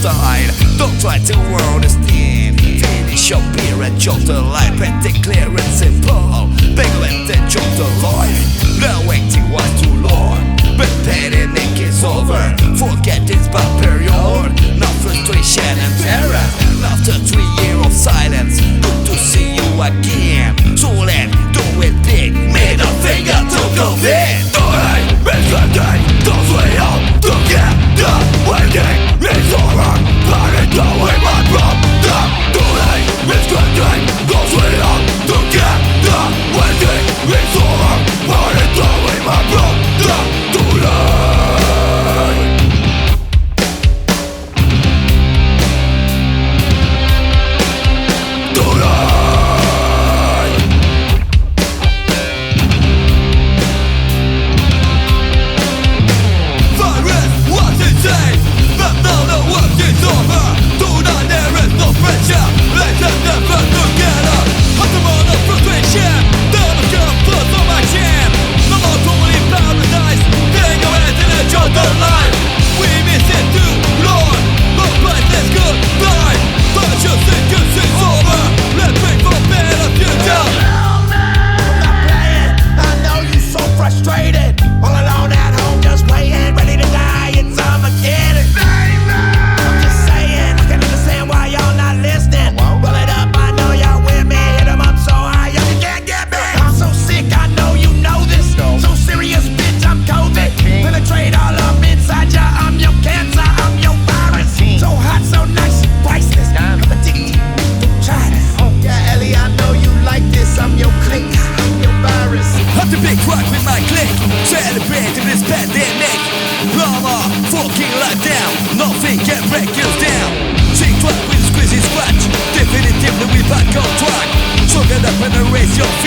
style. Don't try to understand. Finish your beer and jump the line. Pretty clear and simple. Big let and jump the line. The waiting was too long, but panic is over. Forget this bad period. No frustration and terror. After 3 years of silence, good to see you again. So let's do it big. Middle finger to go in. Don't wait up to get the waiting. It's over. Panic going my problem. Too late. It's good. Don't wait up to get the waiting. It's over. Panic going my problem. Too late. Too late. Virus was insane, but now the work is over. Tonight there is no pressure. Let's never together. Hot amount of frustration. Never come close to my jam. No more totally paradise. Getting away to the jungle life. We miss it too, Lord. No place is good life. But you think this is over. Let's wait for a better future. Frustrated, all alone at home, just waiting, ready to die. It's Armageddon. I'm just saying, I can understand why y'all not listening. Pull it up, I know y'all with me. Hit 'em up so high, y'all can't get me. I'm so sick, I know you know this. So serious, bitch, I'm COVID. Penetrate all up inside ya. I'm your cancer, I'm your virus. So hot, so nice, priceless. I'm addicted. Try this. Yeah, Ellie, I know you like this. I'm your clique, I'm your virus. I'm the big rock with my clique, celebrating this pandemic. Drama, fucking life down, nothing can break you down. Sing track with squeezy scratch, definitively we back on track. So get up and erase your